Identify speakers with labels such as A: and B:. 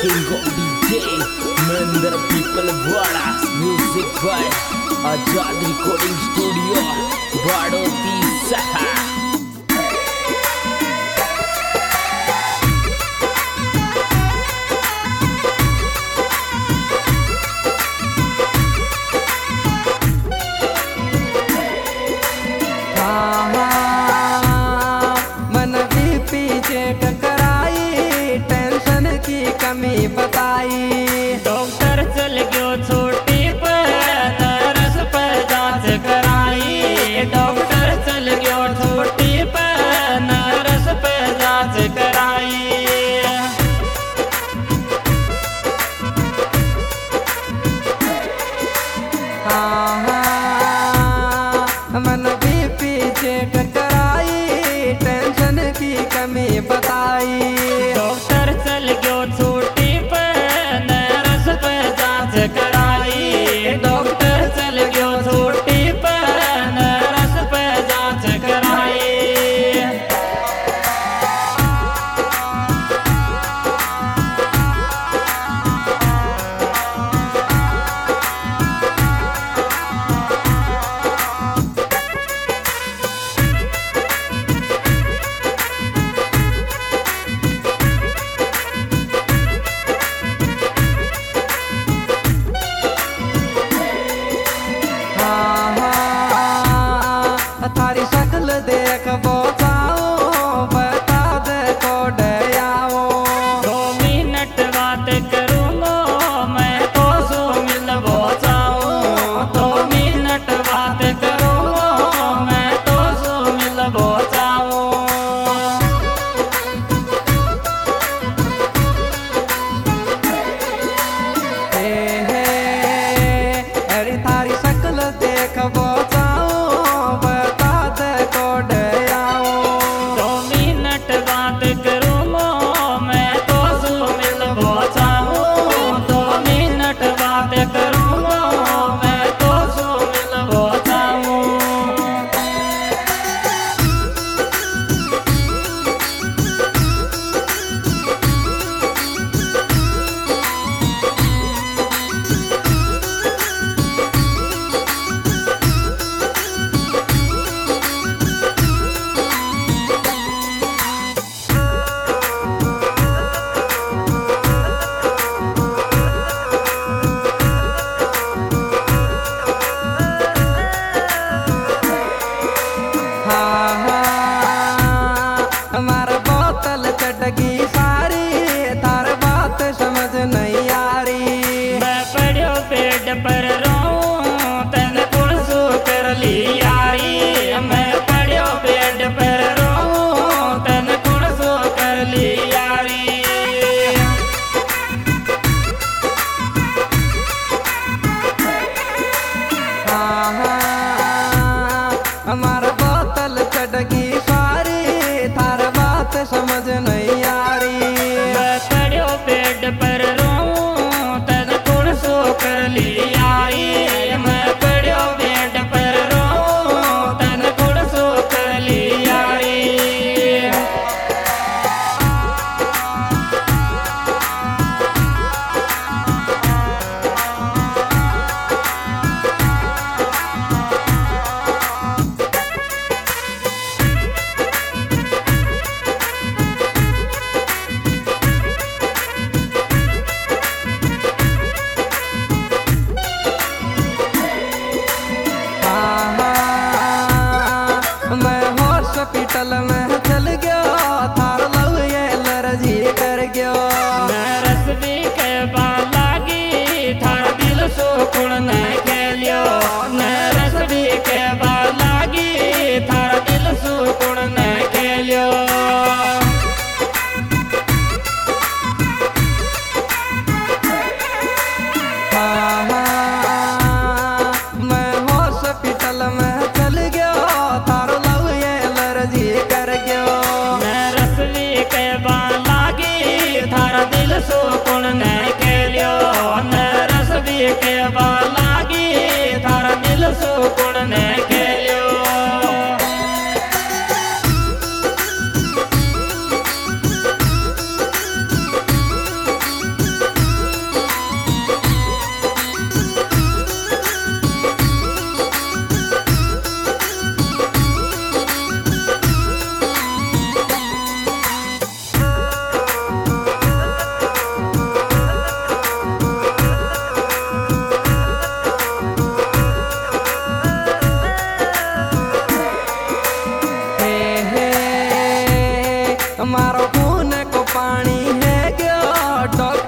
A: king of DJ Mandar people Vadas music by Azad recording studio Badoti Saha
B: कमी बताई
C: doctor चल गयो छोटी पर नर्स पर जांच कराई। डॉक्टर चल गयो छोटी पर नर्स पर जांच कराई।
B: मन बीपी चेक कराई टेंशन की कमी बताई।
C: डॉक्टर चल गयो छोटी पर नर्स पर जांच कराई। डॉक्टर चल गयो छोटी पर नर्स पर जांच कराई।
B: थारी शक्ल देख बोझाओ बता दे को डयाओ।
C: 2 मिनट बात करूँगो मैं तो सो मिल बोझाऊँ। 2 मिनट बात करूँगो मैं तो सो मिल बोझाऊँ।
B: अरे थारी शक्ल देख बोझाओ बता दे को डयाओ।
C: 2 मिनट बात करूँगो मैं तो सो मिल बोझाऊँ। 2 मिनट बात करूँगो मैं तो सो मिल बोझाऊँ।
B: हमारा बोतल चटगी सारी थार बात समझ नहीं आ रही।
C: मैं पड़ो पेट पर रोऊं तन कुर्सू कर ली यारी। मैं पड़ो पेट पर रोऊं तन कुर्सू कर ली यारी।
B: हमारा बोतल चटगी सारी थार बात समझ नहीं आ रही।
C: मैं पड़ो पेट पर रोऊं तन कुर्सू कर ली यारी। मैं पड़ो पेट पर रोऊं तन कुर्सू कर ली यारी।
B: पानी है क्या डॉक्टर